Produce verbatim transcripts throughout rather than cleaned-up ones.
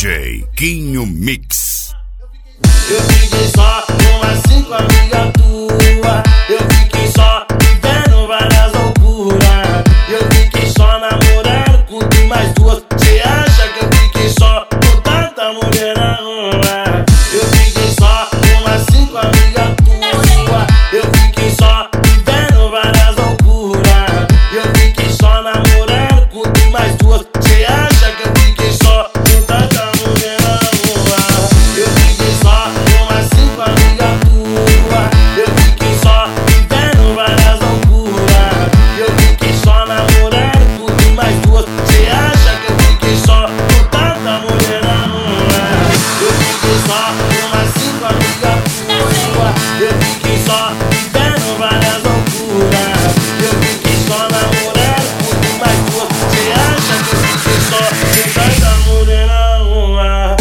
D J Quinho Mix. Eu fiquei só com umas cinco amigas tuas. Eu fiquei só vivendo várias loucuras. Eu fiquei só namorando com tu mais duas. Cê acha que eu fiquei só com tanta mulher na rua? Eu fiquei só com umas cinco amigas tuas. Eu fiquei só vivendo várias loucuras. Eu fiquei só namorando com tu mais duas. Cê acha que eu fiquei só com tanta mulher na rua? Eu fiquei só com umas cinco amigas tuas. Eu fiquei só vivendo várias loucuras. Eu fiquei só namorando com tu mais duas. Cê acha que eu fiquei só com tanta mulher na rua? Eu fiquei só com umas cinco amigas tuas. Eu fiquei só vivendo várias loucuras. Eu fiquei só namorando com tu mais duas. Cê acha que eu fiquei só com tanta mulher na rua?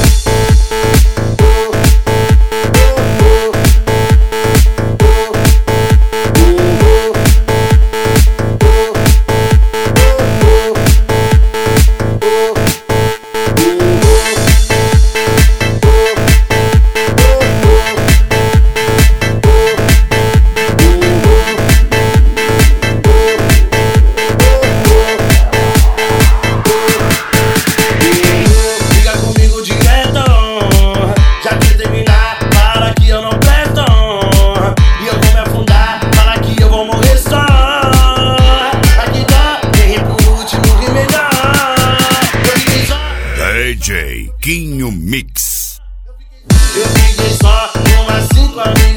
Fica comigo direto, já que terminar, fala que eu não presto. E eu vou me afundar, fala que eu vou morrer só. Aqui dá, quem por último que melhor. Eu fiquei só, D J Quinho Mix. eu fiquei só com umas cinco amigas.